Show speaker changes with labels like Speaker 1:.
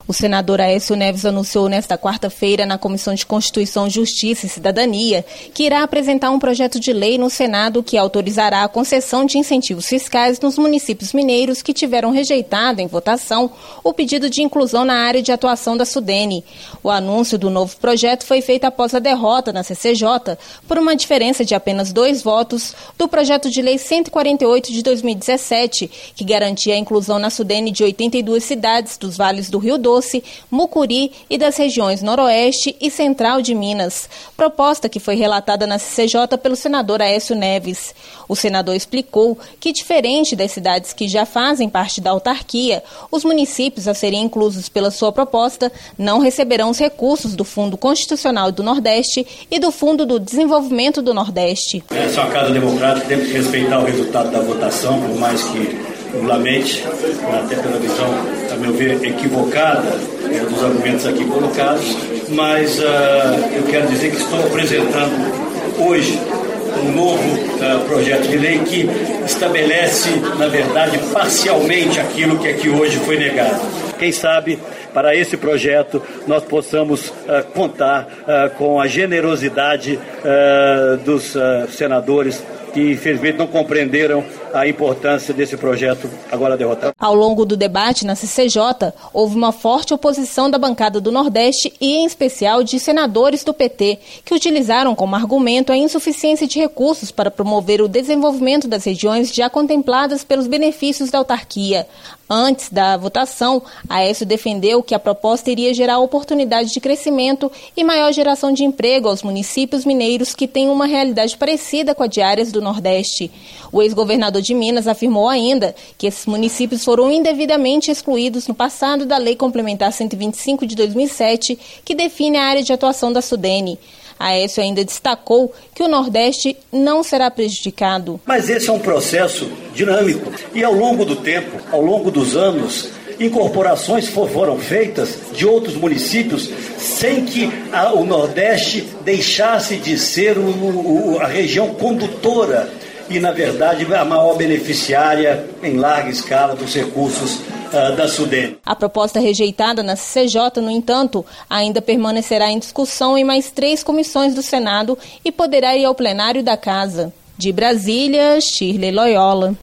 Speaker 1: O senador Aécio Neves anunciou nesta quarta-feira na Comissão de Constituição, Justiça e Cidadania que irá apresentar um projeto de lei no Senado que autorizará a concessão de incentivos fiscais nos municípios mineiros que tiveram rejeitado em votação o pedido de inclusão na área de atuação da SUDENE. O anúncio do novo projeto foi feito após a derrota na CCJ por uma diferença de apenas 2 votos do projeto de lei 148 de 2017, que garantia a inclusão na SUDENE de 82 cidades dos vales do Rio Doce, Mucuri e das regiões Noroeste e Central de Minas, proposta que foi relatada na CCJ pelo senador Aécio Neves. O senador explicou que, diferente das cidades que já fazem parte da autarquia, os municípios a serem inclusos pela sua proposta não receberão os recursos do Fundo Constitucional do Nordeste e do Fundo do Desenvolvimento do Nordeste.
Speaker 2: Essa é uma casa democrática, temos que respeitar o resultado da votação, por mais que regularmente, até pela visão, a meu ver, equivocada dos argumentos aqui colocados, mas eu quero dizer que estou apresentando hoje um novo projeto de lei que estabelece, na verdade, parcialmente aquilo que aqui hoje foi negado. Quem sabe, para esse projeto, nós possamos contar com a generosidade dos senadores que, infelizmente, não compreenderam a importância desse projeto agora derrotado.
Speaker 1: Ao longo do debate na CCJ, houve uma forte oposição da bancada do Nordeste e, em especial, de senadores do PT, que utilizaram como argumento a insuficiência de recursos para promover o desenvolvimento das regiões já contempladas pelos benefícios da autarquia. Antes da votação, Aécio defendeu que a proposta iria gerar oportunidade de crescimento e maior geração de emprego aos municípios mineiros que têm uma realidade parecida com a de áreas do Nordeste. O ex-governador de Minas afirmou ainda que esses municípios foram indevidamente excluídos no passado da Lei Complementar 125 de 2007, que define a área de atuação da SUDENE. Aécio ainda destacou que o Nordeste não será prejudicado.
Speaker 2: Mas esse é um processo dinâmico e ao longo do tempo, ao longo dos anos, incorporações foram feitas de outros municípios sem que o Nordeste deixasse de ser a região condutora e, na verdade, a maior beneficiária em larga escala dos recursos da SUDENE.
Speaker 1: A proposta rejeitada na CCJ, no entanto, ainda permanecerá em discussão em mais 3 comissões do Senado e poderá ir ao plenário da Casa. De Brasília, Shirley Loyola.